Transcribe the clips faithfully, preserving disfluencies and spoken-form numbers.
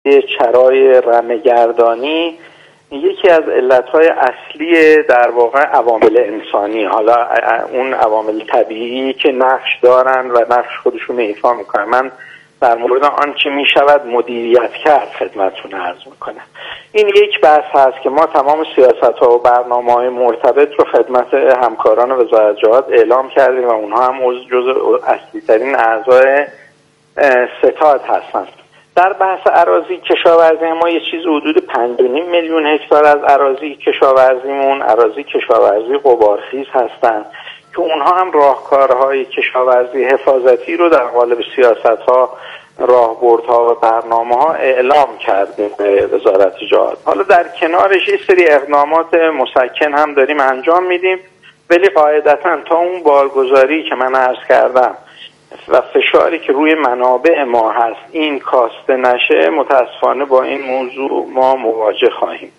چرای رمه‌گردانی یکی از علتهای اصلی در واقع عوامل انسانی، حالا اون عوامل طبیعی که نقش دارن و نقش خودشون ایفا میکنن. من در مورد آنچه میشود مدیریت کرد خدمتتون عرض میکنم. این یک بحث هست که ما تمام سیاست‌ها و برنامه‌های مرتبط رو خدمت همکاران وزارت جهاد اعلام کردیم و اونها هم جزء اصلی ترین اعضای ستاد هستند. در بحث اراضی کشاورزی ما یه چیز حدود پنج و نیم میلیون هکتار از اراضی کشاورزیمون اراضی کشاورزی غبارخیز هستند که اونها هم راهکارهای کشاورزی حفاظتی رو در قالب سیاست‌ها، راهبردها و برنامه‌ها اعلام کرده به وزارت جهاد. حالا در کنارش یه سری اقدامات مسکن هم داریم انجام میدیم، ولی قاعدتاً تا اون بارگذاری که من عرض کردم و فشاری که روی منابع ما هست این کاسته نشه، متاسفانه با این موضوع ما مواجه خواهیم.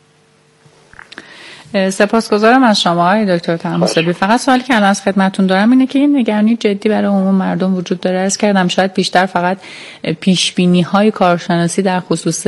سپاسگزارم از شما آقای دکتر طهماسبی. فقط سوالی که الان از خدمتتون دارم اینه که این نگرانی جدی برای عموم مردم وجود داره. عرض کردم شاید بیشتر فقط پیشبینی‌های کارشناسی در خصوص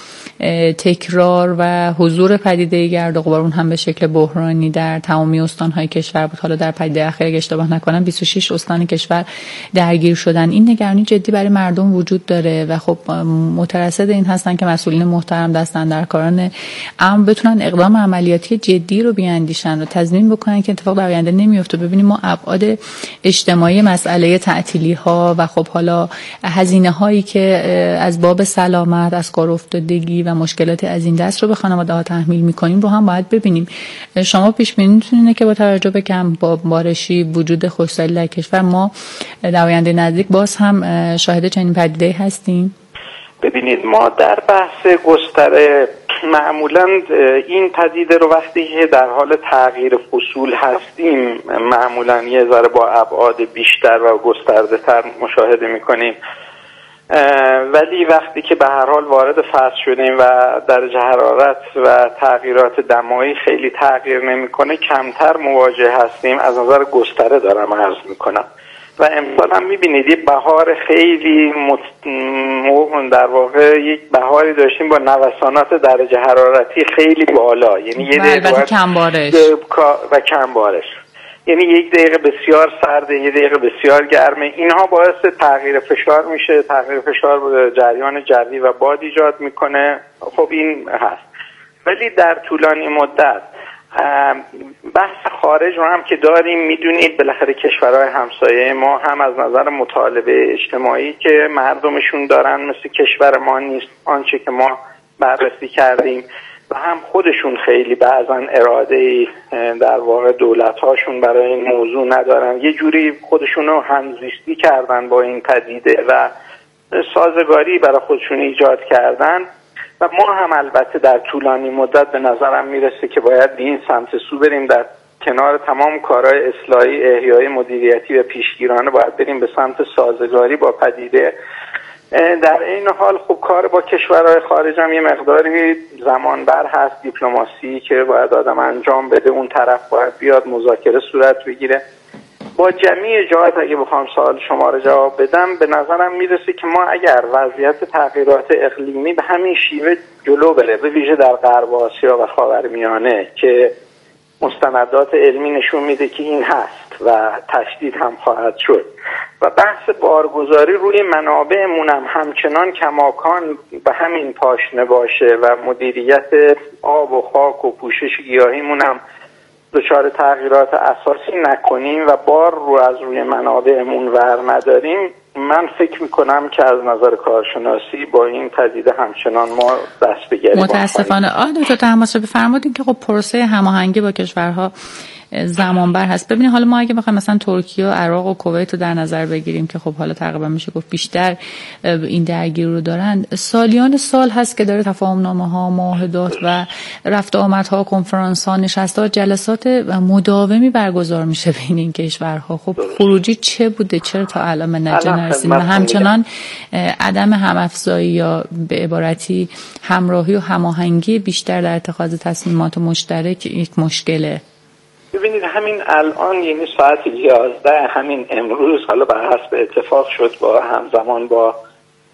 تکرار و حضور پدیده گرد و غبار، اون هم به شکل بحرانی در تمامی استان‌های کشور بود. حالا در پدیده اخیر اگه اشتباه نکنم بیست و شش استان کشور درگیر شدن. این نگرانی جدی برای مردم وجود داره و خب مترصد این هستن که مسئولین محترم دستاندرکاران امر بتونن اقدام عملیاتی جدی رو بیاندیشن و تضمین بکنن که اتفاق در آینده نمیفته. ببینیم ما ابعاد اجتماعی مسئله تعطیلی ها و خب حالا هزینه هایی که از باب سلامت، از کار افتادگی و مشکلات از این دست رو به خانواده ها تحمیل میکنیم رو هم باید ببینیم. شما پیش بینیتون اینه که با توجه به کم بارشی، وجود خشکسالی در کشور، ما در آینده نزدیک باز هم شاهد چنین پدیده‌ای هستیم؟ ببینید ما در بحث گستره معمولا این پدیده رو وقتی که در حال تغییر فصول هستیم معمولا یه ذره با ابعاد بیشتر و گسترده تر مشاهده میکنیم، ولی وقتی که به هر حال وارد فصل شدیم و درجه حرارت و تغییرات دمایی خیلی تغییر نمیکنه کمتر مواجه هستیم. از نظر گستره دارم عرض میکنم و امسال هم میبینید یه بهار خیلی مت... در واقع یک بهاری داشتیم با نوسانات درجه حرارتی خیلی بالا، یعنی یه دقیقه کم بارش و کم بارش، یعنی یک دقیقه بسیار سرده، یک دقیقه بسیار گرمه. اینها باعث تغییر فشار میشه، تغییر فشار جریان جوی و باد ایجاد میکنه. خب این هست، ولی در طولانی مدت بحث خارج رو هم که داریم، میدونید بالاخره کشورهای همسایه ما هم از نظر مطالبه اجتماعی که مردمشون دارن مثل کشور ما نیست آنچه که ما بررسی کردیم و هم خودشون خیلی بعضا اراده در واقع دولت‌هاشون برای این موضوع ندارن، یه جوری خودشون رو همزیستی کردن با این پدیده و سازگاری برای خودشون ایجاد کردن و ما هم البته در طولانی مدت به نظرم میرسه که باید به این سمت سو بریم، در کنار تمام کارهای اصلاحی، احیای مدیریتی و پیشگیرانه باید بریم به سمت سازگاری با پدیده. در این حال خب کار با کشورهای خارج هم یه مقداری زمان بر هست، دیپلماسی که باید آدم انجام بده، اون طرف باید بیاد مذاکره صورت بگیره. با جمعی جهات اگه بخوام سوال شما رو جواب بدم به نظرم میرسه که ما اگر وضعیت تغییرات اقلیمی به همین شیوه جلو بره، به ویژه در غرب آسیا و خاورمیانه که مستندات علمی نشون میده که این هست و تشدید هم خواهد شد و بحث بارگذاری روی منابعمون هم همچنان کماکان به همین پاشنه باشه و مدیریت آب و خاک و پوشش گیاهیمون هم دچار تغییرات اساسی نکنیم و بار رو از روی منابعمون ور نداریم، من فکر میکنم که از نظر کارشناسی با این پدیده همچنان ما دست به گریبان متاسفانه. آقای دکتر طهماسبی فرمودین که خب پروسه هماهنگی با کشورها زمان بر هست. ببینید حالا ما اگه بخوایم مثلا ترکیه و عراق و کویت رو در نظر بگیریم که خب حالا تقریبا میشه گفت بیشتر این درگیر رو دارن، سالیان سال هست که داره تفاهم نامه ها، معاهدات و رفت آمد ها، کنفرانس ها، نشست ها، جلسات مداومی برگزار میشه بین این کشورها. خب خروجی چه بوده؟ چرا تا الان به نتیجه نرسیدیم؟ همچنان عدم همافزایی یا به عبارتی همراهی و هماهنگی بیشتر در اتخاذ تصمیمات مشترک یک مشکله. ببینید همین الان یعنی ساعت یازده همین امروز حالا بر حسب اتفاق شد با همزمان با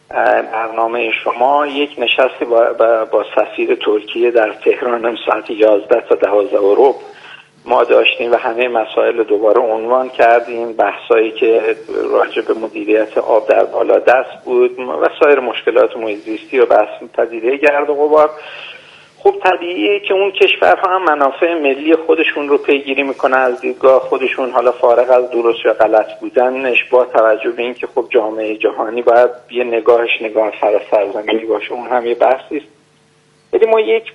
برنامه شما یک نشستی با, با, با سفیر ترکیه در تهران ساعت یازده تا دوازده رو ما داشتیم و همه مسائل دوباره عنوان کردیم، بحثایی که راجع به مدیریت آب در بالا دست بود و سایر مشکلات محیط زیستی و بحث پدیده گرد و غبار. خب طبیعیه که اون کشورها هم منافع ملی خودشون رو پیگیری میکنن از دیدگاه خودشون، حالا فارغ از درست یا غلط بودنش، با توجه به اینکه خب جامعه جهانی باید یه نگاهش نگاه سراسرزمینی باشه، اون هم یه بحثی است. ولی ما یک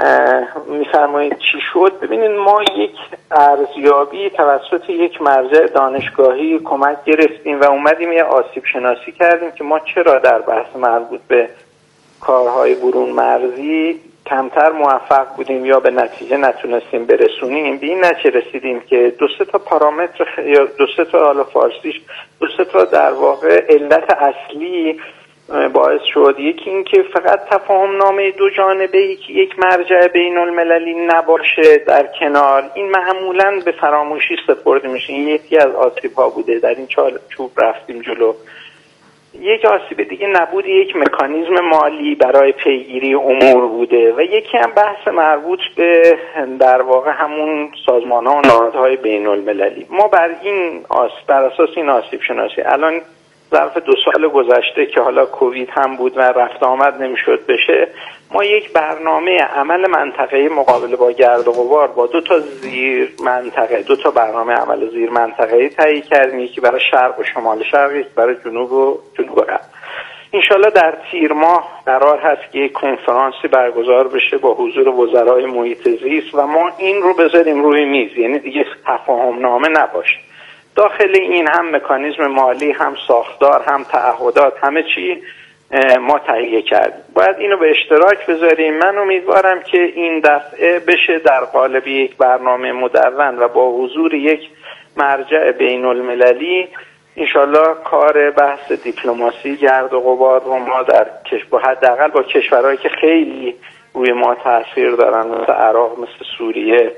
میفرمایید چی شد؟ ببینید ما یک ارزیابی توسط یک مرجع دانشگاهی کمک گرفتیم و اومدیم یه آسیب شناسی کردیم که ما چرا در بحث مربوط به کارهای برون مرزی کمتر موفق بودیم یا به نتیجه نتونستیم برسونیم. به این نتیجه رسیدیم که دو سه تا پارامتر یا دو سه تا حالا فارسیش دو سه تا در واقع علت اصلی باعث شد. یکی این که فقط تفاهم نامه دو جانبه‌ای که یک مرجع بین المللی نباشه در کنار، این معمولاً به فراموشی سپرده میشه. این یکی از آسیب‌ها بوده، در این چوب رفتیم جلو. یک آسیب دیگه نبود یک مکانیزم مالی برای پیگیری امور بوده و یکی هم بحث مربوط به در واقع همون سازمان‌ها و نهادهای بین المللی. ما بر این آسیب، بر اساس این آسیب شناسی الان ظرف دو سال گذشته که حالا کووید هم بود و رفت آمد نمیشد بشه، ما یک برنامه عمل منطقه‌ای مقابله با گرد و غبار با دو تا زیر منطقه دو تا برنامه عمل زیر منطقه‌ای تهیه کردیم، یکی برای شرق و شمال شرق، یکی برای جنوب و جنوب غرب. انشالله در تیر ماه قرار هست که یک کنفرانسی برگزار بشه با حضور وزرای محیط زیست و ما این رو بذاریم روی میز، یعنی دیگه تفاهم نامه نباشه. داخل این هم مکانیزم مالی، هم ساختار، هم تعهدات، همه چی ما تهیه کردیم. باید اینو به اشتراک بذاریم. من امیدوارم که این دفعه بشه در قالب یک برنامه مدون و با حضور یک مرجع بین المللی انشالله کار بحث دیپلماسی گرد و غبار رو ما در کشور حداقل با کشورهایی که خیلی روی ما تاثیر دارن مثل عراق، مثل سوریه،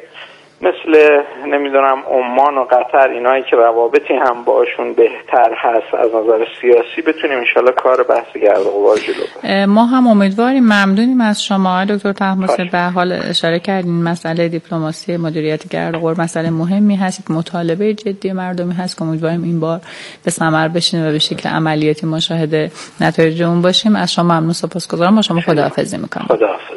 مثل نمیدونم عمان و قطر، اینایی که روابطی هم باشون بهتر هست از نظر سیاسی، بتونیم انشالله کار بحث گرد و غبار جلو بریم. ما هم امیدواریم. ممنونیم از شما دکتر طهماسبی. به حال اشاره کردین مسئله دیپلماسی مدیریت گرد و غبار مسئله مهمی هست، مطالبه جدی مردمی هست که امیدواریم این بار به ثمر بشینه و به شکل عملیاتی ما شاهد نتایج اون باشیم. از شما ممنون، سپاسگزارم. با شما خداحافظی میکنم. خداحافظ.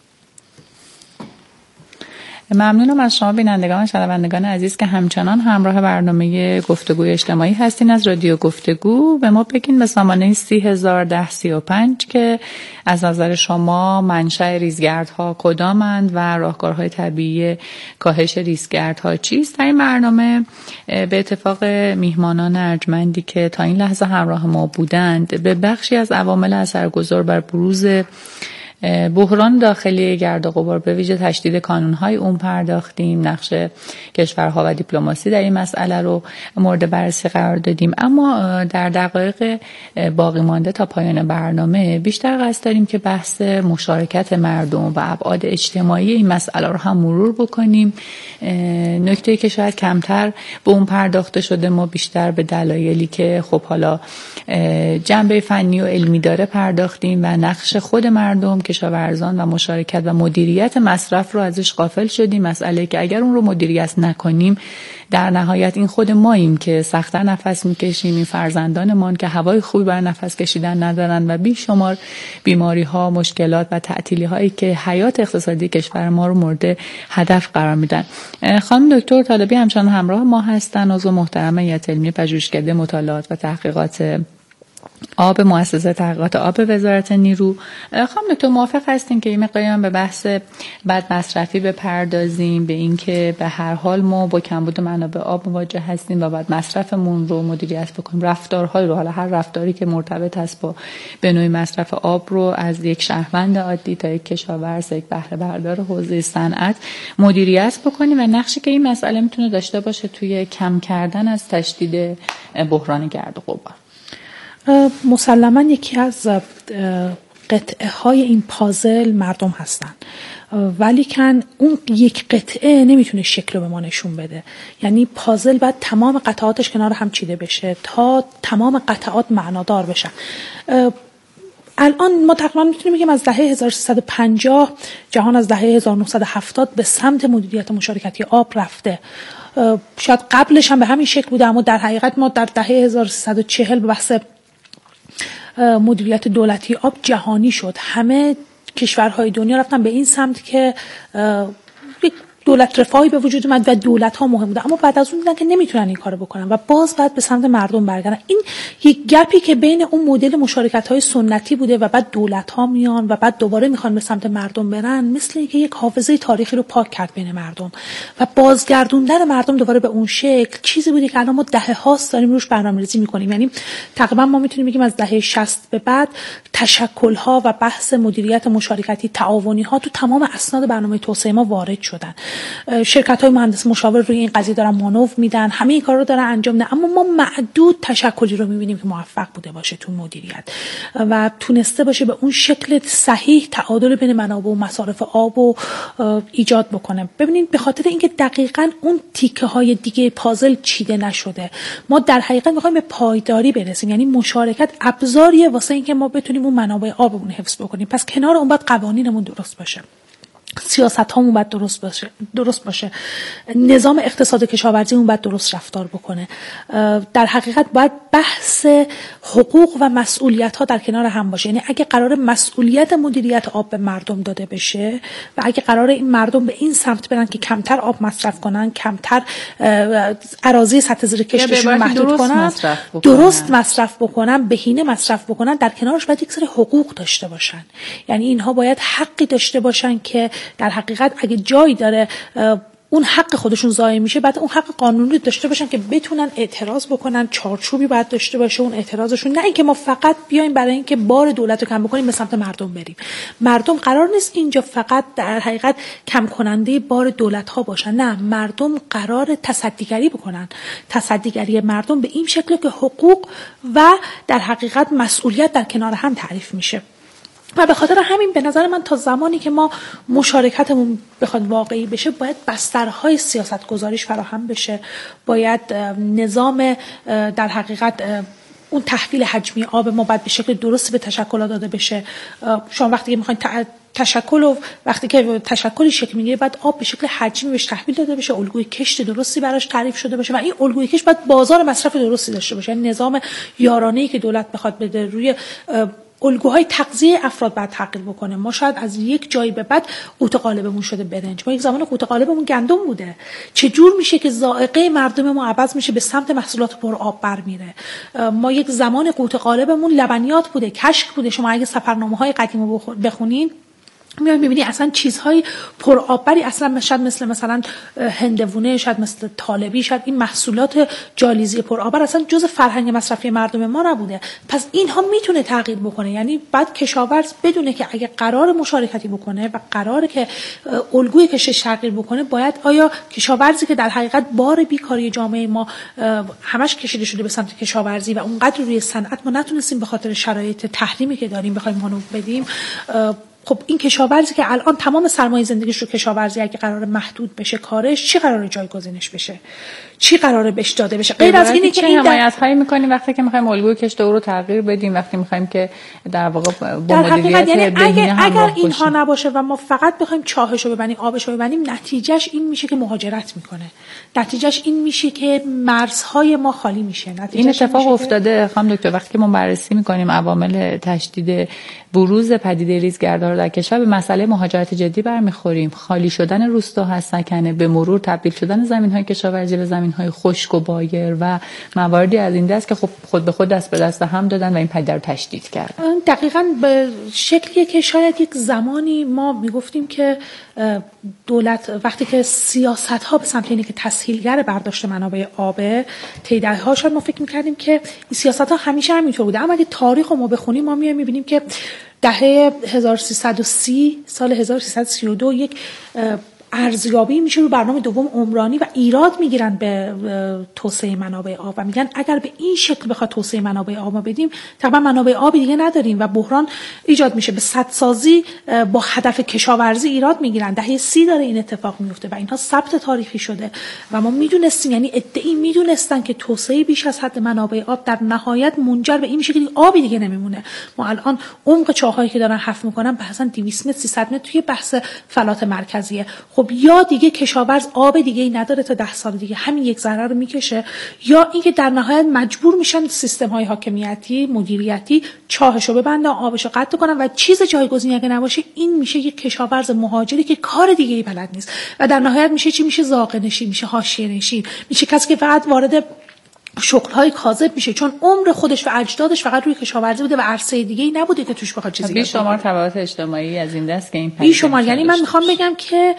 ممنونم از شما بینندگان و شنوندگان عزیز که همچنان همراه برنامه گفتگوی اجتماعی هستین از رادیو گفتگو. به ما بگین به سامانه سی هزار ده سی و پنج که از نظر شما منشأ ریزگردها کدامند و راهکارهای طبیعی کاهش ریزگردها چیست. در این برنامه به اتفاق میهمانان ارجمندی که تا این لحظه همراه ما بودند به بخشی از عوامل اثرگذار بر بروز بحران داخلی گرد و غبار به ویژه تشدید کانون‌های اون پرداختیم، نقش کشورها و دیپلماسی در این مسئله رو مورد بررسی قرار دادیم. اما در دقایق باقی مانده تا پایان برنامه بیشتر قصد داریم که بحث مشارکت مردم و ابعاد اجتماعی این مسئله رو هم مرور بکنیم. نکته‌ای که شاید کمتر به اون پرداخته شده، ما بیشتر به دلایلی که خب حالا جنبه فنی و علمی داره پرداختیم و نقش خود مردم کشاورزان و مشارکت و مدیریت مصرف رو ازش غافل شدیم. مسئله که اگر اون رو مدیریت نکنیم در نهایت این خود ماییم که سخت‌تر نفس میکشیم، این فرزندانمان که هوای خوبی برای نفس کشیدن ندارن و بیشمار بیماری‌ها، مشکلات و تعطیلی‌هایی که حیات اقتصادی کشور ما رو مورد هدف قرار میدن. خانم دکتر طالبی همچنان همراه ما هستن، عضو محترم هیئت علمی پژوهشکده مطالعات و تحقیقات آب مؤسسه تحقیقات آب وزارت نیرو. خانم دکتر موافق هستین که این مقداری به بحث بد مصرفی بپردازیم، به این که به هر حال ما با کمبود منابع آب مواجه هستیم و بعد مصرفمون رو مدیریت بکنیم، رفتارهای رو، حالا هر رفتاری که مرتبط است با به نوعی مصرف آب رو از یک شهروند عادی تا یک کشاورز، یک بهره بردار حوزه صنعت مدیریت بکنیم و نقشی که این مسئله میتونه داشته باشه توی کم کردن از تشدید بحران گرد و غبار. مسلماً یکی از قطعه های این پازل مردم هستن، ولی کن اون یک قطعه نمیتونه شکل رو به ما نشون بده. یعنی پازل باید تمام قطعاتش کنار هم چیده بشه تا تمام قطعات معنادار بشن. الان ما تقریبا میتونیم بگیم از دهه هزار و سیصد و پنجاه جهان از دهه هزار و نهصد و هفتاد به سمت مدیریت مشارکتی آب رفته. شاید قبلش هم به همین شکل بوده، اما در حقیقت ما در دهه هزار و سیصد و چهل به بحث مدیریت دولتی آب جهانی شد. همه کشورهای دنیا رفتن به این سمت که دولت رفاهی به وجود اومد و دولت ها مهم بوده، اما بعد از اون دیدن که نمیتونن این کارو بکنن و باز بعد به سمت مردم برگردن. این یک گپی که بین اون مدل مشارکت های سنتی بوده و بعد دولت ها میان و بعد دوباره میخوان به سمت مردم برن، مثل اینکه یک حافظه تاریخی رو پاک کرد بین مردم و بازگردوندن مردم دوباره به اون شکل چیزی بوده که الان ما دهه هاست داریم روش برنامه‌ریزی میکنیم. یعنی تقریبا ما میتونیم بگیم از دهه شصت به بعد تشکل ها و بحث مدیریت مشارکتی تعاونی ها تو تمام اسناد برنامه توسعه ما وارد شدن. شرکت‌های مهندس مشاور روی این قضیه دارن مانور میدن، همه این کارا رو دارن انجام میدن، اما ما معدود تشکلی رو میبینیم که موفق بوده باشه تو مدیریت و تونسته باشه به اون شکل صحیح تعادل بین منابع و مصارف آب رو ایجاد بکنه. ببینید به خاطر اینکه دقیقاً اون تیکه‌های دیگه پازل چیده نشده، ما در حقیقت می‌خوایم به پایداری برسیم. یعنی مشارکت ابزاریه واسه اینکه ما بتونیم اون منابع آبمون حفظ بکنیم. پس کنار اون باید قوانینمون درست باشه، سیاست هامون باید درست باشه درست باشه نظام اقتصاد کشاورزیمون باید درست رفتار بکنه. در حقیقت باید بحث حقوق و مسئولیت ها در کنار هم باشه. یعنی اگه قرار مسئولیت مدیریت آب به مردم داده بشه و اگه قرار این مردم به این سمت برن که کمتر آب مصرف کنن، کمتر اراضی سطح زیر کشتشون محدود درست کنن، مصرف درست مصرف بکنن، بهینه مصرف بکنن، در کنارش باید یک سری حقوق داشته باشن. یعنی اینها باید حقی داشته باشن که در حقیقت اگه جایی داره اون حق خودشون ضایع میشه، بعد اون حق قانونی داشته باشن که بتونن اعتراض بکنن. چارچوبی باید داشته باشه اون اعتراضشون، نه اینکه ما فقط بیایم برای اینکه بار دولت رو کم بکنیم به سمت مردم بریم. مردم قرار نیست اینجا فقط در حقیقت کم کننده بار دولت ها باشن، نه، مردم قرار تصدیگری بکنن. تصدیگری مردم به این شکل که حقوق و در حقیقت مسئولیت در کنار هم تعریف میشه. و به خاطر همین به نظر من تا زمانی که ما مشارکتمون بخواد واقعی بشه، باید بسترهای سیاست گذاریش فراهم بشه، باید نظام در حقیقت اون تحویل حجمی آب ما باید به شکل درستی به تشکلات داده بشه. شما وقتی که میخواین تشکل و وقتی که تشکلی شکل میگیره، بعد آب به شکل حجمی بهش تحویل داده بشه، الگوی کشت درستی براش تعریف شده باشه و این الگوی کشت باید بازار مصرف درستی داشته باشه. یعنی نظام یارانه‌ای که دولت بخواد بده روی الگوهای تغذیه افراد بعد تغییر بکنه. ما شاید از یک جایی به بعد قوت قالبمون شده برنج، ما یک زمان قوت قالبمون گندم بوده. چه جور میشه که ذائقه مردم ما عوض میشه به سمت محصولات پر آب برمیره؟ ما یک زمان قوت قالبمون لبنیات بوده، کشک بوده. شما اگه سفرنامه‌های قدیم رو بخونین میاد میبینی اصلا چیزهای پر آببری اصلا شاید مثل مثلا هندوونه، شاید مثل طالبی، شاید این محصولات جالیزی پر آبر اصلا جز فرهنگ مصرفی مردم ما نبوده. پس اینها میتونه تغییر بکنه. یعنی بعد کشاورز بدونه که اگه قرار مشارکتی بکنه و قراره که الگوی کشش تغییر بکنه، باید آیا کشاورزی که در حقیقت بار بیکاری جامعه ما همش کشیده شده به سمت کشاورزی و اونقدر روی صنعت ما نتونستیم به خاطر شرایط تحریمی که داریم بخوایم مانور بدیم، خب این کشاورزی که الان تمام سرمایه زندگیش رو کشاورزی اگه قرار محدود بشه کارش، چی قراره جایگزینش بشه؟ چی قراره بهش داده بشه؟ غیر از اینه که این حمایت هایی می‌کنیم وقتی که می‌خوایم الگوی کشت او رو تغییر بدیم، وقتی می‌خوایم که در واقع با مدیریت یعنی اگر اگر اینها نباشه و ما فقط بخوایم چاهش رو ببندیم، آبش رو ببندیم، نتیجهش این میشه که مهاجرت میکنه. نتیجهش این میشه که مرزهای ما خالی میشه. این اتفاق افتاده خانم دکتر وقتی که ما بررسی می‌کنیم عوامل تشدید بروز پدیده ریزگردها در کشور، به مسئله مهاجرت جدی برمیخوریم. خالی شدن روستاها از سکنه، به مرور تبدیل شدن زمین‌های کشاورزی به زمین‌های خشک و بایر و مواردی از این دست که خب خود به خود دست به دست هم دادن و این پدیده رو تشدید کردن. دقیقاً به شکلیه که شاید یک زمانی ما میگفتیم که دولت وقتی که سیاست‌ها به سمت اینه که تسهیلگر برداشت منابع آبه، تیده‌ها شاید ما فکر می‌کردیم که این سیاست‌ها همیشه همینطور بوده. اما اگه تاریخ رو ما بخونیم، ما میایم می‌بینیم که دهه هزار و سیصد و سی، سال هزار و سیصد و سی و دو یک ارزیابی میشه رو برنامه دوم عمرانی و ایراد میگیرن به توسعه منابع آب و میگن اگر به این شکل بخواد توسعه منابع آب بدیم تقریبا منابع آبی دیگه نداریم و بحران ایجاد میشه. به سدسازی با هدف کشاورزی ایراد میگیرن. دهه سی داره این اتفاق میفته و اینها ثبت تاریخی شده و ما میدونستیم، یعنی ادعی میدونستن که توسعه بیش از حد منابع آب در نهایت منجر به این میشه که آبی دیگه نمیمونه. ما الان عمق چاهایی که دارن حفر میکنن بحثا دویست متر سیصد متر توی بحث فلات مرکزیه. خب یا دیگه کشاورز آب دیگه ای نداره تا ده سال دیگه همین یک ذره رو میکشه، یا اینکه در نهایت مجبور میشن سیستم های حاکمیتی مدیریتی چاهشو ببندن، آبشو قطع کنن و چیز جایگزینی اگه نباشه این میشه یک کشاورز مهاجری که کار دیگه ای بلد نیست و در نهایت میشه چی؟ میشه زاغه نشین، میشه حاشیه نشین، میشه کسی که فقط وارد شغل‌های کاذب میشه چون عمر خودش و اجدادش فقط روی کشاورزی بوده و عرصه دیگه‌ای نبوده که توش بخواد چیزی. بی شمار تبعات اجتماعی از این دست که این بی شمار. یعنی من میخوام بگم که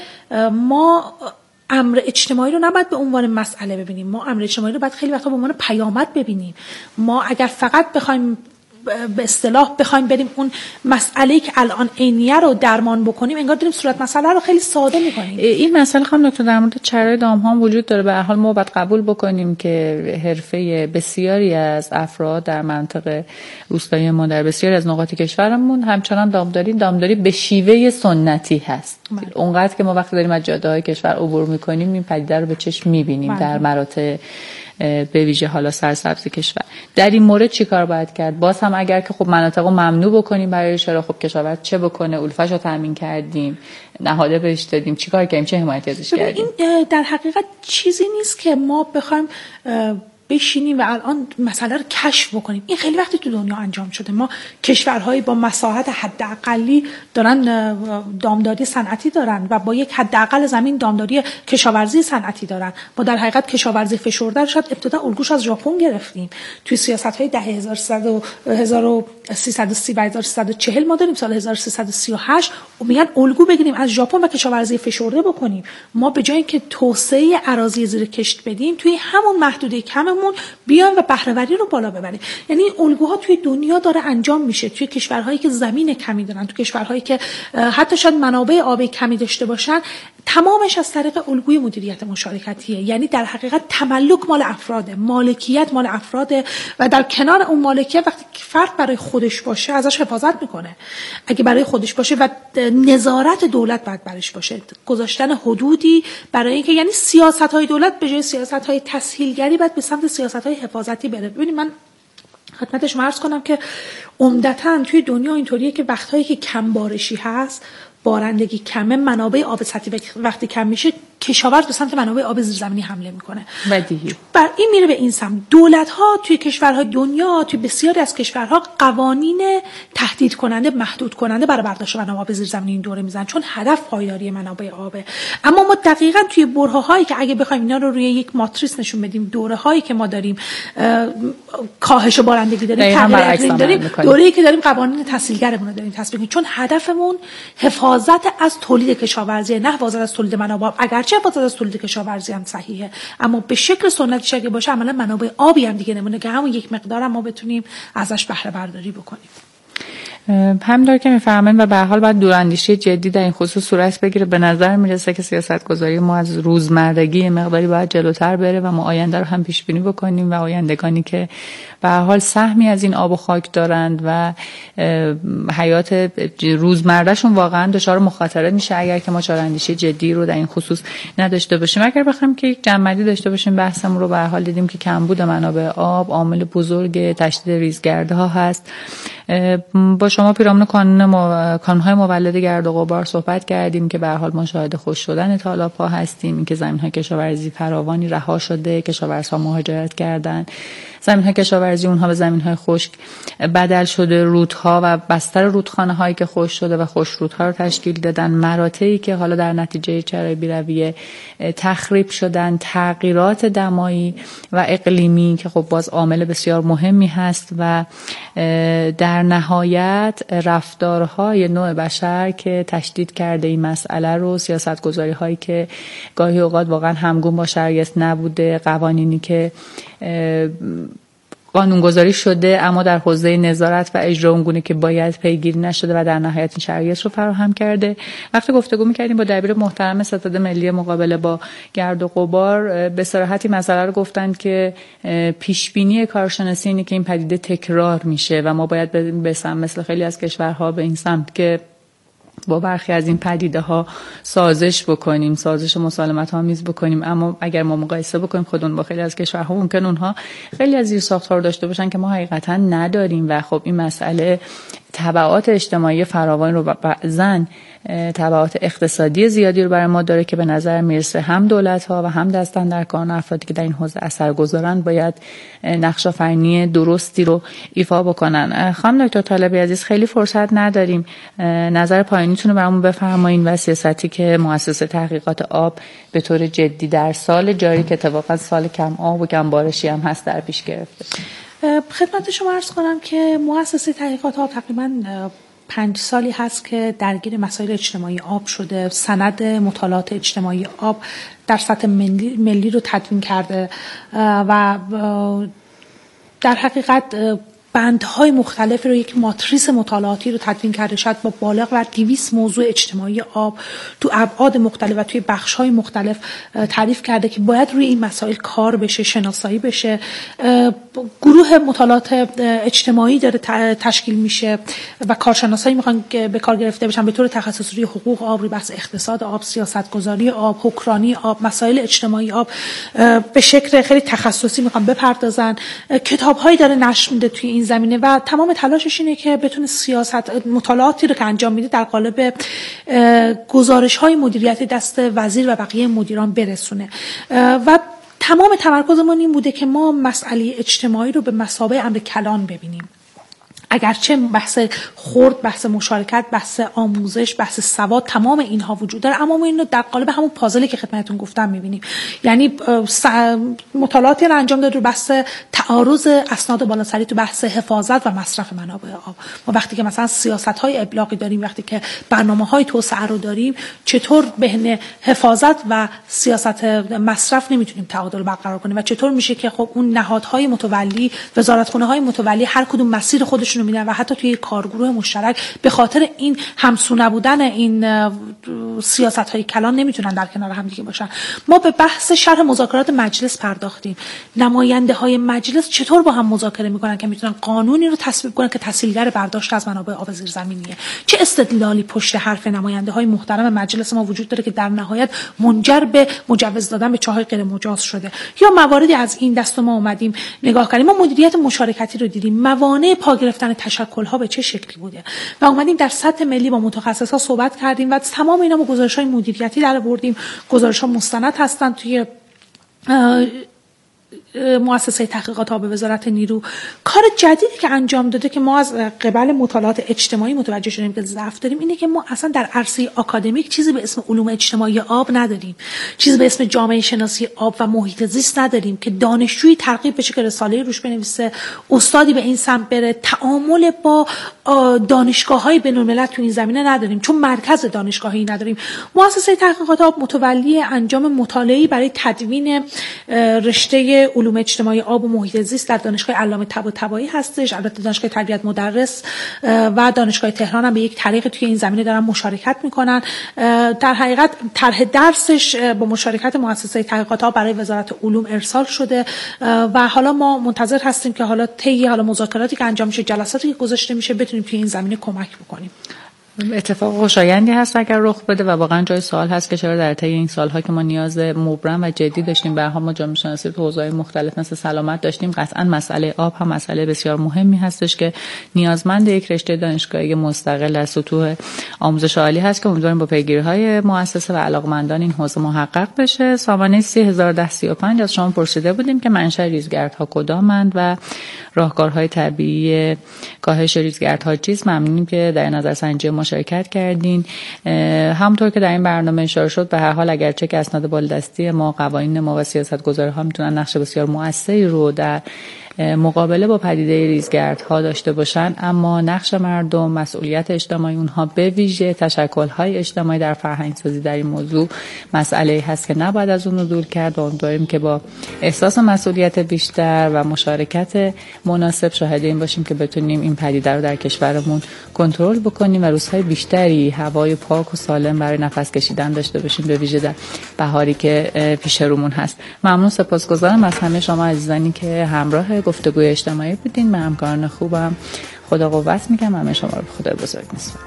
ما امر اجتماعی رو نباید به عنوان مسئله ببینیم، ما امر اجتماعی رو باید خیلی وقتا به عنوان پیامد ببینیم. ما اگر فقط بخوایم به اصطلاح بخوایم بریم اون مسئله‌ای که الان عینیه رو درمان بکنیم انگار داریم صورت مسئله رو خیلی ساده می‌کنیم. این مسئله خانم دکتر در مورد چرای دام ها وجود داره. به هر حال ما باید قبول بکنیم که حرفه بسیاری از افراد در منطقه روستایی ما در بسیاری از نقاط کشورمون همچنان دامداری دامداری به شیوه سنتی هست. اونقدر که ما وقتی داریم از جاده‌های کشور عبور می‌کنیم این پدیده رو به چشم می‌بینیم در مراتع به ویژه حالا سرسبز کشور. در این مورد چی کار باید کرد؟ باز هم اگر که خب مناطق رو ممنوع بکنیم برای چرا خب کشاورز چه بکنه؟ علفش رو تامین کردیم، نهاده بهش دادیم، چی کار کردیم، چه حمایتی ازش کردیم؟ این در حقیقت چیزی نیست که ما بخوایم بشینیم و الان مسئله رو کشف بکنیم. این خیلی وقتی تو دنیا انجام شده. ما کشورهایی با مساحت حداقلی دارن دامداری صنعتی دارن و با یک حداقل زمین دامداری کشاورزی صنعتی دارن. ما در حقیقت کشاورزی فشرده رو شاید ابتدا الگوش از ژاپن گرفتیم. توی سیاست‌های دهه هزار و سیصد و سی و هزار و سیصد و چهل ما داریم سال هزار و سیصد و سی و هشت و میگن الگو بگیریم از ژاپن و کشاورزی فشرده بکنیم. ما به جای اینکه توسعه اراضی زیر کشت بدیم توی همون محدوده کم بیان و بهره‌وری رو بالا ببریم. یعنی این الگوها توی دنیا داره انجام میشه، توی کشورهایی که زمین کمی دارن، توی کشورهایی که حتی شاید منابع آبی کمی داشته باشن، تمامش از طریق الگوی مدیریت مشارکتیه. یعنی در حقیقت تملک مال افراده، مالکیت مال افراده و در کنار اون مالکیت وقتی فرد برای خودش باشه ازش حفاظت میکنه. اگه برای خودش باشه و نظارت دولت باید برش باشه، گذاشتن حدودی برای اینکه یعنی سیاست‌های دولت به جای سیاست‌های تسهیلگری باید به سمت سیاست‌های حفاظتی بره. ببینید من خدمتش عرض کنم که عمدتاً توی دنیا اینطوریه که وقتایی که کم بارشی هست، بارندگی کمه، منابع آب سطحی وقتی کم میشه، کشاورز به سمت منابع آب زیرزمینی حمله میکنه. بدیهی. بر این میره به این سمت. دولت‌ها توی کشورهای دنیا، توی بسیاری از کشورها قوانین تهدید کننده، محدود کننده برای برداشت منابع آب زیرزمینی این دوره میزنن چون هدف پایداری منابع آبه. اما ما دقیقاً توی برهه‌هایی که اگه بخوایم اینا رو روی یک ماتریس نشون بدیم، دوره‌هایی که ما داریم کاهش بارندگی داریم، تغییر اقلیم داریم، دوره‌ای که داریم قوانین تسهیلگرمون رو داریم تصویب می‌کنیم چون هدفمون حفاظت از تولید کشاورزی، نه حفاظت از تولید منابع. اگرچه حفاظت از تولید کشاورزی هم صحیحه اما به شکل سنتی اگه باشه عملا منابع آبی هم دیگه نمونه که همون یک مقدار هم ما بتونیم ازش بهره برداری بکنیم. همینطور که میفهمین و به هر حال باید دوراندیشی جدی در این خصوص صورت بگیره. به نظر میرسه که سیاستگذاری ما از روزمرگی مقداری باید جلوتر بره و ما آینده رو هم پیش بینی بکنیم و آیندگانی که به هر حال سهمی از این آب و خاک دارند و حیات روزمرهشون واقعا دچار مخاطره میشه اگر که ما چاراندیشی جدی رو در این خصوص نداشته باشیم. اگر بخوایم که یک جمع‌بندی داشته باشیم بحثمون رو، به هر حال دیدیم که کمبود منابع آب عامل بزرگ تشدید ریزگردها هست. با شما پیرامون کانون مو... کانون‌های مولد گرد و غبار صحبت کردیم که به هر حال ما شاهد خشک شدن تالاب‌ها هستیم، اینکه زمین‌های کشاورزی فراوانی رها شده، کشاورزها مهاجرت کردن، زمین‌های کشاورزی اونها به زمین‌های خشک بدل شده، رودها و بستر رودخانه‌هایی که خشک شده و خشک‌رودها رو تشکیل دادن، مراتعی که حالا در نتیجه چرای بی‌رویه تخریب شدن، تغییرات دمایی و اقلیمی که خب باز عامل بسیار مهمی هست و در نهایت رفتارهای نوع بشر که تشدید کرده این مسئله رو، سیاست‌گذاری‌هایی که گاهی اوقات واقعا همگون با شرایط نبوده، قوانینی که قانونگذاری شده اما در حوزه نظارت و اجرا اونگونه که باید پیگیری نشده و در نهایت این شرایط رو فراهم کرده. وقتی گفتگو می‌کردیم با دبیر محترم ستاد ملی مقابله با گرد و غبار، به صراحتی مسئله رو گفتند که پیش بینی کارشناسی اینه که این پدیده تکرار میشه و ما باید به سمت مثل خیلی از کشورها به این سمت که با برخی از این پدیده ها سازش بکنیم، سازش مسالمت آمیز بکنیم. اما اگر ما مقایسه بکنیم خودمون با خیلی از کشورها، ممکن اونها خیلی از زیرساخت‌ها رو داشته باشن که ما حقیقتا نداریم و خب این مسئله تبعات اجتماعی فراوان رو بعضاً تبعات اقتصادی زیادی رو برای ما داره که به نظر میرسه هم دولت‌ها و هم دستاندرکاران افرادی که در این حوزه اثرگذارن باید نقش آفرینی درستی رو ایفا بکنن. خانم دکتر طالبی عزیز، خیلی فرصت نداریم، نظر پایانیتون رو برامون بفرمایید و سیاستی که مؤسسه تحقیقات آب به طور جدی در سال جاری که اتفاقا سال کم آب و کم بارشی هم هست در پیش گرفته. خدمت شما عرض کنم که مؤسسه تحقیقات آب تقریباً پنج سالی هست که درگیر مسائل اجتماعی آب شده. سند مطالعات اجتماعی آب در سطح ملی, ملی رو تدوین کرده و در حقیقت بندهای مختلفی رو، یک ماتریس مطالعاتی رو تدوین کرده، شاید با بالغ بر دویست موضوع اجتماعی آب تو ابعاد مختلف و توی بخش‌های مختلف تعریف کرده که باید روی این مسائل کار بشه، شناسایی بشه. گروه مطالعات اجتماعی داره تشکیل میشه و کارشناسایی میخوان که به کار گرفته بشن به طور تخصصی روی حقوق آب، روی بحث اقتصاد آب، سیاستگذاری آب، حکمرانی آب، مسائل اجتماعی آب به شکل خیلی تخصصی میخوان بپردازن. کتاب‌هایی داره نشر میده توی این زمینه و تمام تلاشش اینه که بتونه سیاست مطالعاتی رو که انجام میده در قالب گزارش‌های مدیریتی دست وزیر و بقیه مدیران برسونه و تمام تمرکزمون این بوده که ما مسئله اجتماعی رو به مثابه امر کلان ببینیم. اگرچه بحث خرد، بحث مشارکت، بحث آموزش، بحث سواد، تمام اینها وجود داره، اما ما اینو در قالب همون پازلی که خدمتتون گفتم می‌بینیم. یعنی مطالعاتی رو انجام داد رو بحث تعارض اسناد بالاسری تو بحث حفاظت و مصرف منابع آب. ما وقتی که مثلا سیاست‌های ابلاغی داریم، وقتی که برنامه‌های توسعه رو داریم، چطور بین حفاظت و سیاست مصرف نمیتونیم تعادل برقرار کنیم و چطور میشه که خب اون نهادهای متولی، وزارتخونه‌های متولی هر کدوم مسیر خودشون میدن و حتی توی کارگروه مشترک به خاطر این همسو نبودن این سیاست‌های کلان نمیتونن در کنار هم دیگه باشن. ما به بحث شرح مذاکرات مجلس پرداختیم. نماینده‌های مجلس چطور با هم مذاکره میکنن که میتونن قانونی رو تصویب کنن که تسهیلگر برداشت از منابع آب زیرزمینیه؟ چه استدلالی پشت حرف نماینده‌های محترم مجلس ما وجود داره که در نهایت منجر به مجوز دادن به چاهای غیر مجاز شده؟ یا مواردی از این دست ما اومدیم نگاه کردیم. ما مدیریت مشارکتی رو دیدیم، موانع پا گرفتن تشکل‌ها به چه شکلی بوده و اومدیم در سطح ملی با متخصصا صحبت کردیم و تمام اینا با گزارش‌های مدیریتی در آوردیم. گزارش‌ها مستند هستن توی مؤسسه تحقیقات آب وزارت نیرو. کار جدیدی که انجام داده که ما از قبل مطالعات اجتماعی متوجه شدیم که ضعف داریم اینه که ما اصلا در عرصه آکادمیک چیزی به اسم علوم اجتماعی آب نداریم، چیزی به اسم جامعه شناسی آب و محیط زیست نداریم که دانشجویی ترغیب بشه که رساله روش بنویسه، استادی به این سمت بره. تعامل با دانشگاه‌های بین‌الملل تو این زمینه نداریم چون مرکز دانشگاهی نداریم. مؤسسه تحقیقات آب متولی انجام مطالعه‌ای برای تدوین رشته علوم اجتماعی آب و محیط زیست در دانشگاه علامه طباطبایی هستش. البته دانشگاه تربیت مدرس و دانشگاه تهران هم به یک طریق توی این زمینه دارن مشارکت میکنن. در حقیقت طرح درسش با مشارکت مؤسسه تحقیقات آب برای وزارت علوم ارسال شده و حالا ما منتظر هستیم که حالا طی حالا مذاکراتی که انجام میشه، جلساتی که گذاشته میشه، بتونیم توی این زمینه کمک بکنیم. اتفاق خوشایندی هست اگر رخ بده و واقعا جای سوال هست که چرا در طی این سالها که ما نیاز مبرم و جدی داشتیم به هم ما جامعه شناسی تو حوزه‌های مختلف مثل سلامت داشتیم، قطعا مسئله آب هم مسئله بسیار مهمی هستش که نیازمند یک رشته دانشگاهی مستقل در سطوح آموزش عالی هست که امیدواریم با پیگیری‌های مؤسسه و علاقمندان این حوزه محقق بشه. سامانه سه هزار و ده سی و پنج از شما پرسیده بودیم که منشأ ریزگردها کدامند و راهکارهای طبیعی کاهش ریزگردها چیست. ممنونیم که در نظرسنجی مشارکت کردین. همونطور که در این برنامه اشاره شد، به هر حال اگرچه که اسناد بالادستی ما، قوانین ما و سیاست‌گذاری ها میتونن نقش بسیار مؤثری رو در مقابله با پدیده ریزگردها داشته باشن، اما نقش مردم، مسئولیت اجتماعی اونها به ویژه تشکل‌های اجتماعی در فرهنگ‌سازی در این موضوع مسئله‌ای هست که نباید از اون رو دور کرد و امیدواریم که با احساس مسئولیت بیشتر و مشارکت مناسب شاهد این باشیم که بتونیم این پدیده رو در کشورمون کنترل بکنیم و روزهای بیشتری هوای پاک و سالم برای نفس کشیدن داشته باشیم، به ویژه در بهاری که پیش رومون هست. ممنون، سپاسگزارم از همه شما عزیزانی که همراه گفتگوی اجتماعی بودین. من همکاران خوبم خدا قوت میگم، همه شما رو به خدای بزرگ میسپارم.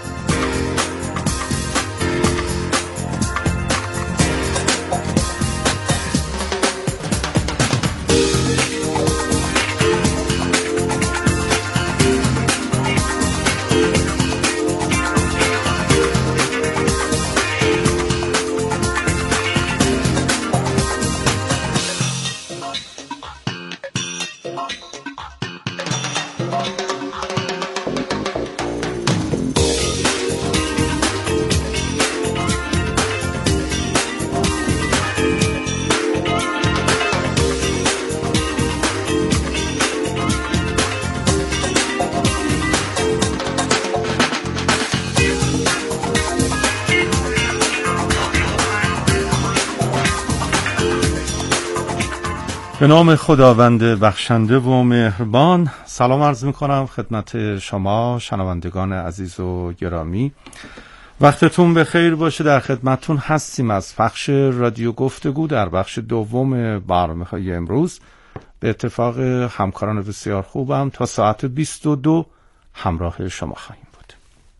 به نام خداوند بخشنده و مهربان. سلام عرض می کنم خدمت شما شنوندگان عزیز و گرامی. وقتتون به خیر باشه. در خدمتتون هستیم از بخش رادیو گفتگو در بخش دوم برنامه‌های امروز. به اتفاق همکاران بسیار خوبم تا ساعت بیست و دو همراه شما خواهیم بود.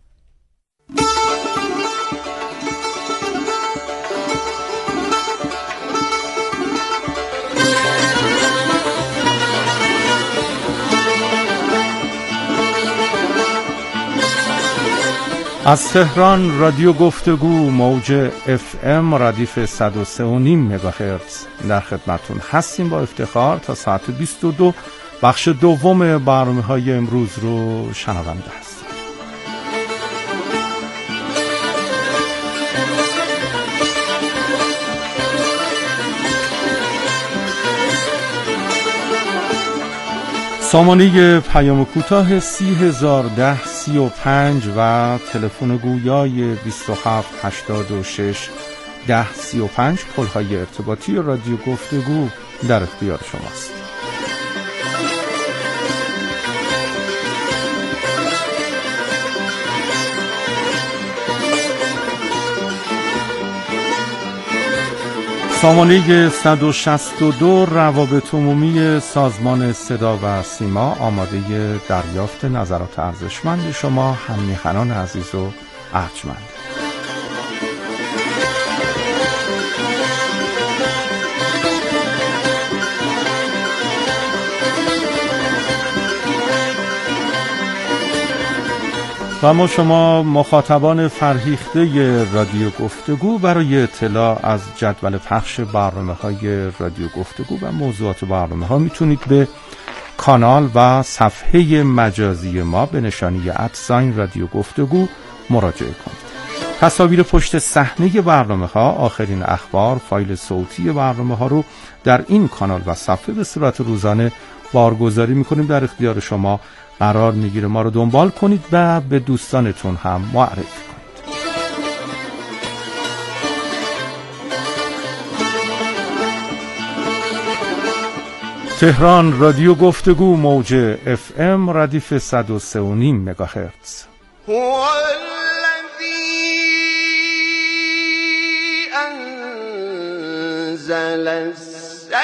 از تهران رادیو گفتگو موج اف ام ردیف صد و سه و نیم مگاهرتز در خدمتون هستیم با افتخار تا ساعت بیست و دو بخش دوم برنامه‌های امروز رو شنونده هستیم. سامانه پیام کوتاه سی هزار ده سی و پنج و تلفن گویای بیست و هفت هشتاد و شش ده سی و پنج پل‌های ارتباطی رادیو گفتگو در اختیار شماست. سامانه صد و شصت و دو روابط عمومی سازمان صدا و سیما آماده دریافت نظرات ارزشمند شما هم‌میهنان عزیز و ارجمند. و ما شما مخاطبان فرهیخته رادیو گفتگو برای اطلاع از جدول پخش برنامه‌های رادیو گفتگو و موضوعات برنامه‌ها میتونید به کانال و صفحه مجازی ما به نشانی ادساین رادیو گفتگو مراجعه کنید. تصاویر پشت صحنه برنامه‌ها، آخرین اخبار، فایل صوتی برنامه‌ها رو در این کانال و صفحه به صورت روزانه بارگذاری می‌کنیم، در اختیار شما قرار میگیره. ما رو دنبال کنید و به دوستانتون هم معرفی کنید. تهران رادیو گفتگو موج اف ام ردیف صد و سه و نیم مگاهرتز. هو الذی انزل السکینة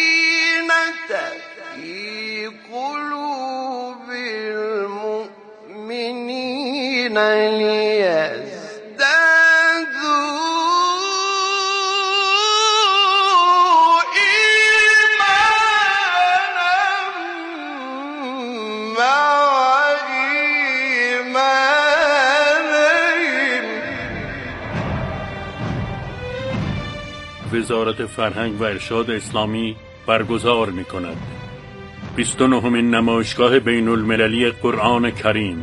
فی قلوب المؤمنین لیزدادوا ایمانا مع ایمانهم. وزارت فرهنگ و ارشاد اسلامی برگزار می‌کند بیست و نهمین نمایشگاه بین المللی قرآن کریم.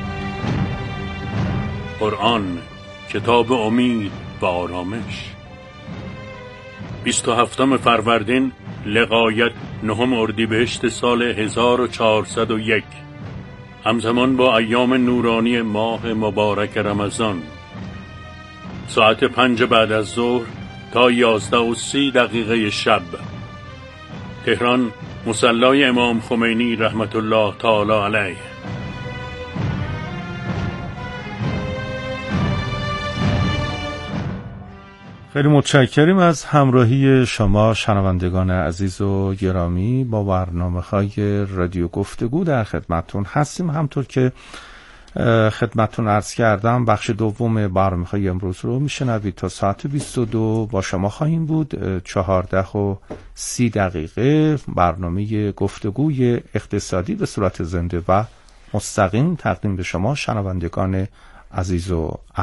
قرآن کتاب امید و آرامش. بیست و هفتم فروردین لقایت نهم اردیبهشت سال هزار و چهارصد و یک، همزمان با ایام نورانی ماه مبارک رمضان، ساعت پنج بعد از ظهر تا یازده و سی دقیقه شب، تهران، مصلی امام خمینی رحمت الله تعالی علیه. خیلی متشکریم از همراهی شما شنوندگان عزیز و گرامی. با برنامه‌های رادیو گفتگو در خدمتتون هستیم. همطور که خدمتتون عرض کردم بخش دوم برنامه‌های امروز رو میشنوید. تا ساعت بیست و دو با شما خواهیم بود. چهارده و سی دقیقه برنامه گفتگوی اقتصادی به صورت زنده و مستقیم تقدیم به شما شنوندگان عزیز و